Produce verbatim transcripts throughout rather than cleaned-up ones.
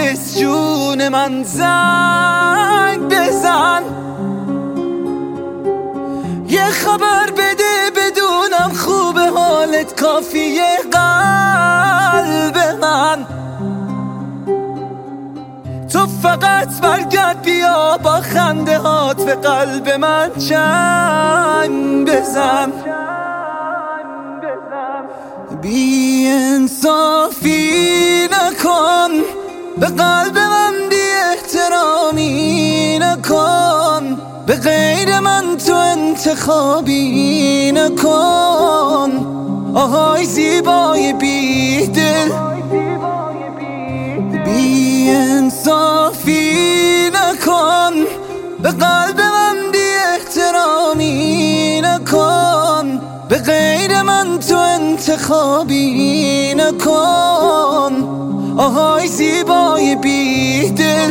نرگس جون من زنگ بزن، یه خبر بده بدونم خوبه حالت کافیه قلب من. تو فقط برگرد بیا با خنده هات به قلب من چنگ بزن. بی انصافی نکن، به قلب من بی احترامی نکن، به غیر من تو انتخابی نکن. آهای زیبای بی دل، بی انصافی نکن، به قلب من بی احترامی نکن، به غیر من تو انتخابی نکن. آهای زیبای بی دل،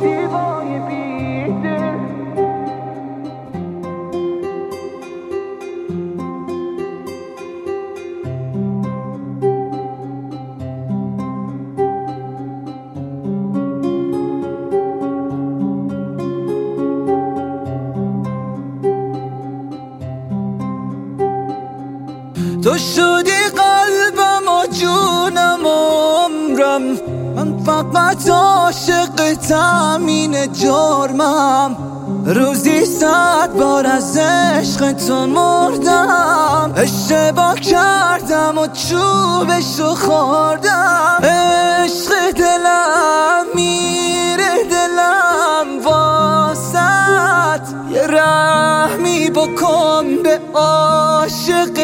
تو شدی قلبم و جونم و عمرم، من فقط عاشقتم این جرمم. روزی صد بار از عشق تو مردم، اشتباه کردم و چوبشو خوردم. عشق دلم میره دلم واسط، یه رحمی بکن به عاشق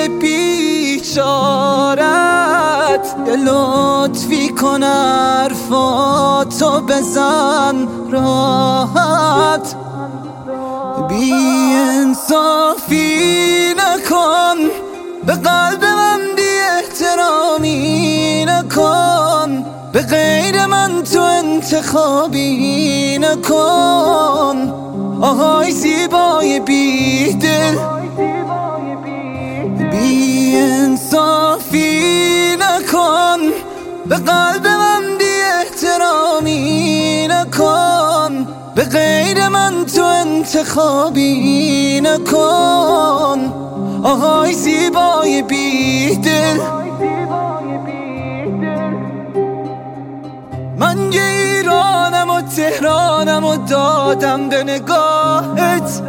بیچارت، یه لطفی کن حرفاتو بزن راحت. بی انصافی نکن، به قلب من بی احترامی نکن، به غیر من تو انتخابی نکن. آهای زیبای بی دل، بی انصافی نکن، به قلب من بی احترامی نکن، به غیر من تو انتخابی نکن. آهای زیبای بی دل، من یه ایرانم و تهرانم و دادم به نگاهت.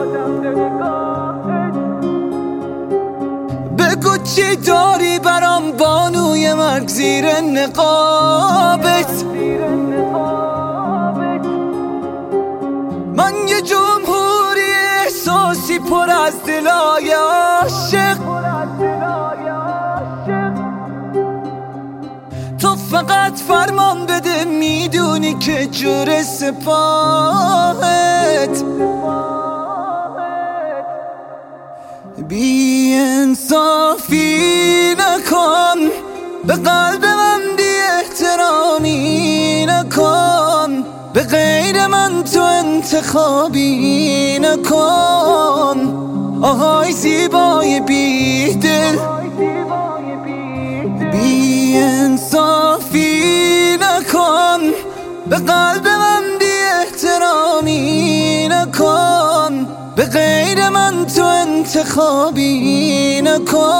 بگو چی داری برام بانوی مرگ زیر نقابت. من یه جمهوری احساسی پر از دلای عاشق، تو فقط فرمان بده میدونی که جور سپاهت. بی انصافی نکن، به قلب من بی احترامی نکن، به غیر من تو انتخابی نکن. آهای زیبای بی دل، بی انصافی نکن، به قلب من بی احترامی نکن، به غیر من تو انتخابی نکن.